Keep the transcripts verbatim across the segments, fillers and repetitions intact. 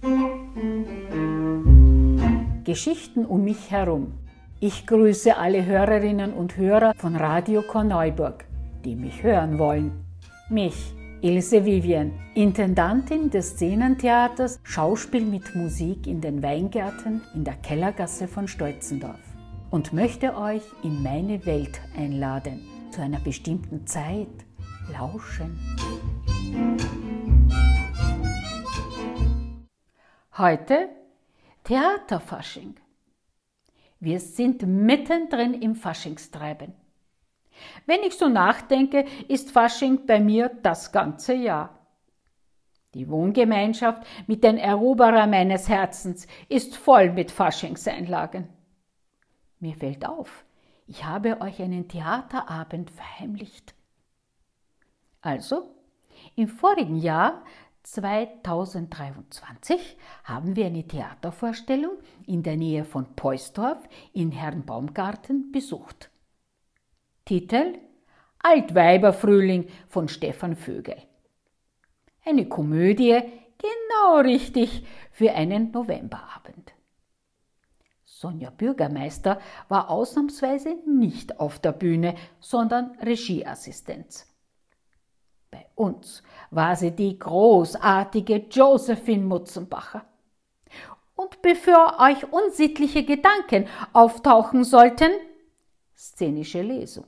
Geschichten um mich herum. Ich grüße alle Hörerinnen und Hörer von Radio Korneuburg, die mich hören wollen. Mich, Ilse Vivian, Intendantin des Szenentheaters Schauspiel mit Musik in den Weingärten in der Kellergasse von Stolzendorf und möchte euch in meine Welt einladen, zu einer bestimmten Zeit lauschen. Heute Theaterfasching. Wir sind mittendrin im Faschingstreiben. Wenn ich so nachdenke, ist Fasching bei mir das ganze Jahr. Die Wohngemeinschaft mit den Eroberer meines Herzens ist voll mit Faschingseinlagen. Mir fällt auf, ich habe euch einen Theaterabend verheimlicht. Also, im vorigen Jahr zweitausenddreiundzwanzig haben wir eine Theatervorstellung in der Nähe von Poisdorf in Herrenbaumgarten besucht. Titel: Altweiberfrühling von Stefan Vögel. Eine Komödie, genau richtig für einen Novemberabend. Sonja Bürgermeister war ausnahmsweise nicht auf der Bühne, sondern Regieassistenz. Bei uns war sie die großartige Josephine Mutzenbacher. Und bevor euch unsittliche Gedanken auftauchen sollten, szenische Lesung.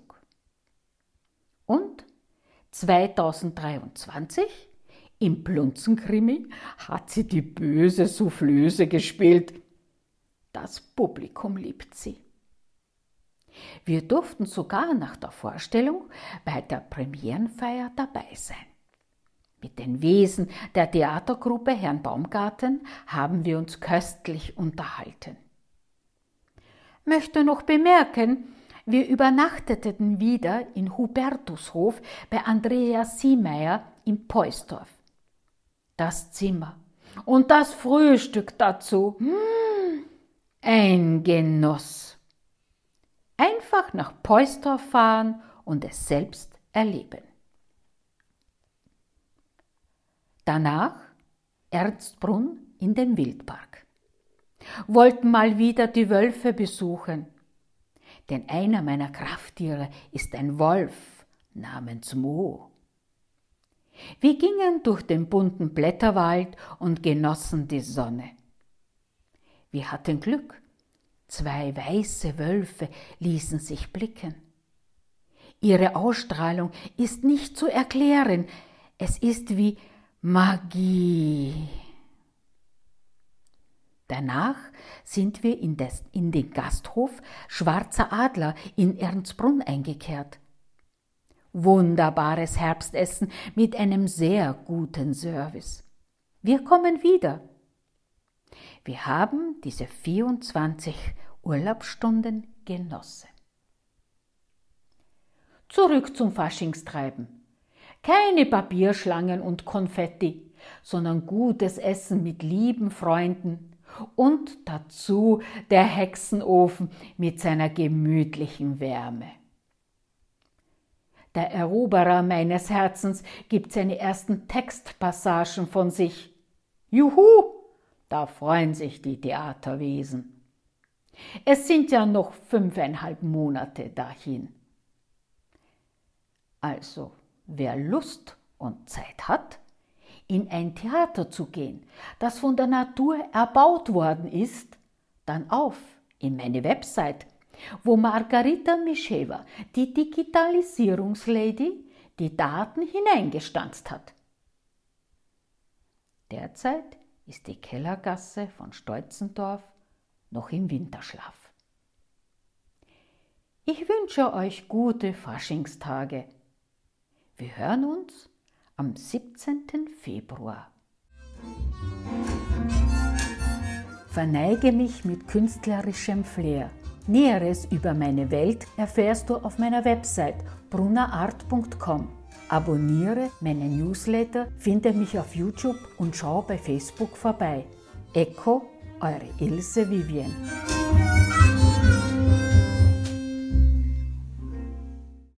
Und zweitausenddreiundzwanzig im Plunzenkrimi hat sie die böse Soufflöse gespielt. Das Publikum liebt sie. Wir durften sogar nach der Vorstellung bei der Premierenfeier dabei sein. Mit den Wesen der Theatergruppe Herrn Baumgarten haben wir uns köstlich unterhalten. Möchte noch bemerken, wir übernachteten wieder in Hubertushof bei Andrea Siemeyer in Poisdorf. Das Zimmer und das Frühstück dazu, mmh, ein Genuss. Einfach nach Poisdorf fahren und es selbst erleben. Danach Ernstbrunn in den Wildpark. Wollten mal wieder die Wölfe besuchen, denn einer meiner Krafttiere ist ein Wolf namens Mo. Wir gingen durch den bunten Blätterwald und genossen die Sonne. Wir hatten Glück. Zwei weiße Wölfe ließen sich blicken. Ihre Ausstrahlung ist nicht zu erklären. Es ist wie Magie. Danach sind wir in, des, in den Gasthof Schwarzer Adler in Ernstbrunn eingekehrt. Wunderbares Herbstessen mit einem sehr guten Service. Wir kommen wieder. Wir haben diese vierundzwanzig Urlaubsstunden genossen. Zurück zum Faschingstreiben. Keine Papierschlangen und Konfetti, sondern gutes Essen mit lieben Freunden und dazu der Hexenofen mit seiner gemütlichen Wärme. Der Eroberer meines Herzens gibt seine ersten Textpassagen von sich. Juhu! Da freuen sich die Theaterwesen. Es sind ja noch fünfeinhalb Monate dahin. Also, wer Lust und Zeit hat, in ein Theater zu gehen, das von der Natur erbaut worden ist, dann auf in meine Website, wo Margarita Mischewa, die Digitalisierungslady, die Daten hineingestanzt hat. Derzeit ist die Kellergasse von Stolzendorf noch im Winterschlaf. Ich wünsche euch gute Faschingstage. Wir hören uns am siebzehnten Februar. Verneige mich mit künstlerischem Flair. Näheres über meine Welt erfährst du auf meiner Website brunnerart punkt com. Abonniere meinen Newsletter, finde mich auf YouTube und schau bei Facebook vorbei. Ecco, eure Ilse Vivian.